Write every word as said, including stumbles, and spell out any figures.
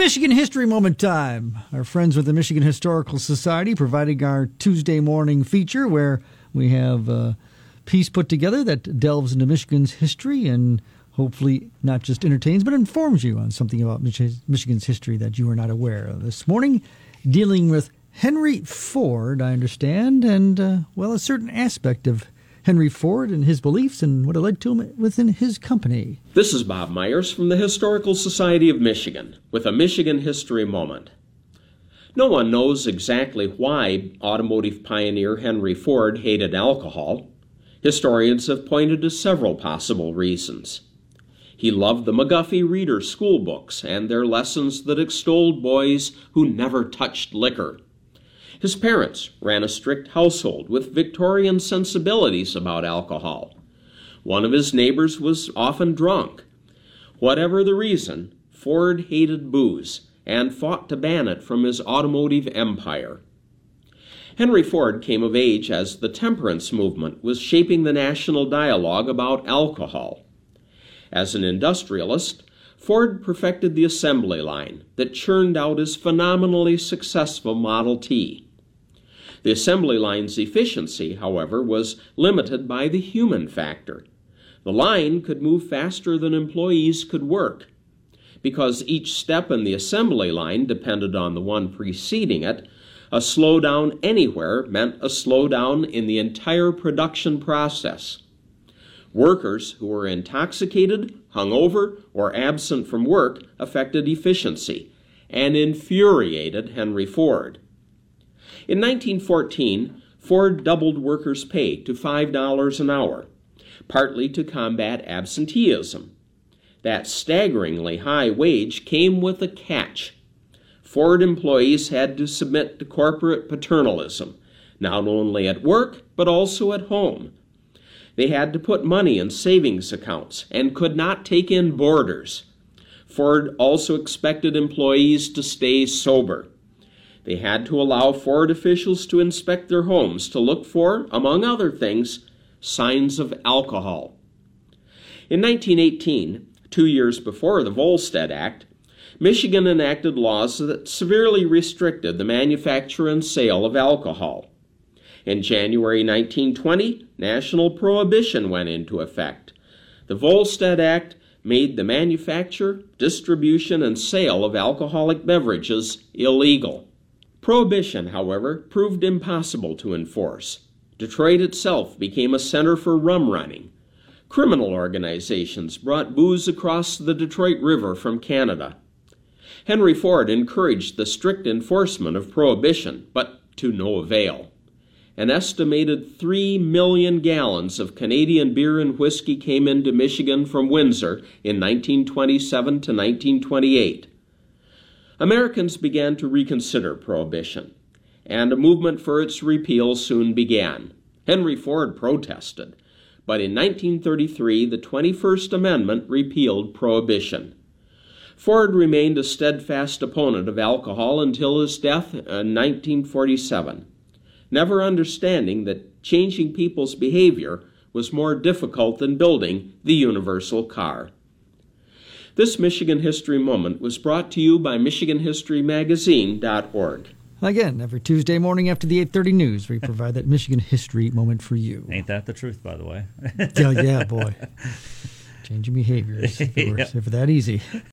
Michigan History Moment time. Our friends with the Michigan Historical Society providing our Tuesday morning feature where we have a piece put together that delves into Michigan's history and hopefully not just entertains but informs you on something about Mich- Michigan's history that you are not aware of. This morning, dealing with Henry Ford, I understand, and, uh, well, a certain aspect of Henry Ford and his beliefs and what it led to him within his company. This is Bob Myers from the Historical Society of Michigan with a Michigan History Moment. No one knows exactly why automotive pioneer Henry Ford hated alcohol. Historians have pointed to several possible reasons. He loved the McGuffey Reader school books and their lessons that extolled boys who never touched liquor. His parents ran a strict household with Victorian sensibilities about alcohol. One of his neighbors was often drunk. Whatever the reason, Ford hated booze and fought to ban it from his automotive empire. Henry Ford came of age as the temperance movement was shaping the national dialogue about alcohol. As an industrialist, Ford perfected the assembly line that churned out his phenomenally successful Model T. The assembly line's efficiency, however, was limited by the human factor. The line could move faster than employees could work. Because each step in the assembly line depended on the one preceding it, a slowdown anywhere meant a slowdown in the entire production process. Workers who were intoxicated, hungover, or absent from work affected efficiency and infuriated Henry Ford. In nineteen fourteen, Ford doubled workers' pay to five dollars an hour, partly to combat absenteeism. That staggeringly high wage came with a catch. Ford employees had to submit to corporate paternalism, not only at work but also at home. They had to put money in savings accounts and could not take in boarders. Ford also expected employees to stay sober. They had to allow Ford officials to inspect their homes to look for, among other things, signs of alcohol. In nineteen eighteen, two years before the Volstead Act, Michigan enacted laws that severely restricted the manufacture and sale of alcohol. In January nineteen twenty, national prohibition went into effect. The Volstead Act made the manufacture, distribution, and sale of alcoholic beverages illegal. Prohibition, however, proved impossible to enforce. Detroit itself became a center for rum running. Criminal organizations brought booze across the Detroit River from Canada. Henry Ford encouraged the strict enforcement of prohibition, but to no avail. An estimated three million gallons of Canadian beer and whiskey came into Michigan from Windsor in nineteen twenty-seven to nineteen twenty-eight. Americans began to reconsider prohibition, and a movement for its repeal soon began. Henry Ford protested, but in nineteen thirty-three, the twenty-first Amendment repealed prohibition. Ford remained a steadfast opponent of alcohol until his death in nineteen forty-seven, never understanding that changing people's behavior was more difficult than building the universal car. This Michigan History Moment was brought to you by Michigan History Magazine dot org. Again, every Tuesday morning after the eight thirty news, we provide that Michigan History Moment for you. Ain't that the truth, by the way? yeah, yeah, boy. Changing behaviors, if it were, yeah. if it were that easy.